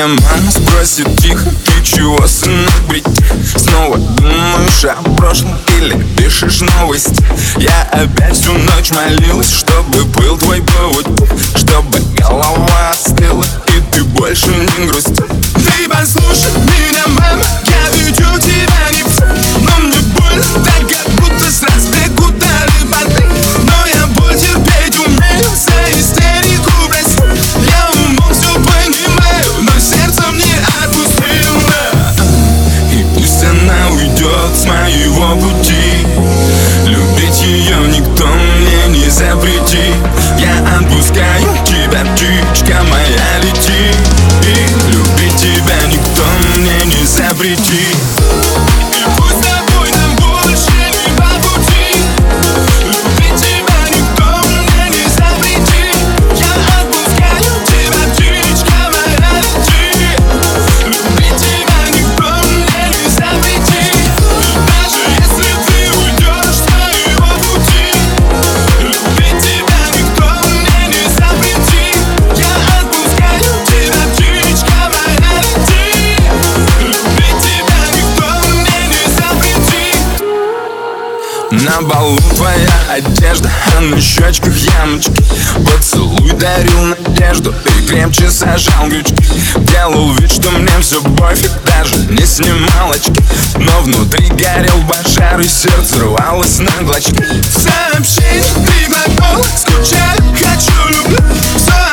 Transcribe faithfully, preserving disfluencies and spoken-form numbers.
Меня мама спросит тихо: ты чего, сынок, брить? Снова думаешь о прошлом или пишешь новости? Я опять всю ночь молилась, чтобы был твой повод, чтобы голова остыла и ты больше не грустил. Ты послушай меня, мама, я веду тебя не в сон, но мне больно, так как будто с разбегу дали воды. Но я боль терпеть умею, за истерику прости. Я умом все понимаю, но сердцем не отпустила. И пусть она уйдет с моего пути, любить ее никто мне не запретит. Я отпускаю тебя, птичка моя, лети. И любить тебя никто мне не запретит. И пусть с тобой нам больше не по пути, любить тебя никто мне не запретит. Я отпускаю тебя, птичка моя, лети. Любить тебя никто мне не запретит. Даже если ты уйдешь с моего пути, любить тебя никто мне не запретит. Я отпускаю тебя, птичка моя, лети. Любить тебя никто мне не запретит. На балу твоя одежда, а на щечках ямочки. Поцелуй дарил надежду и крепче сажал крючки. Делал вид, что мне все пофиг, даже не снимал очки. Но внутри горел пожар и сердце рвалось на клочки. Сообщение ты глагол, скучаю, хочу, люблю. Все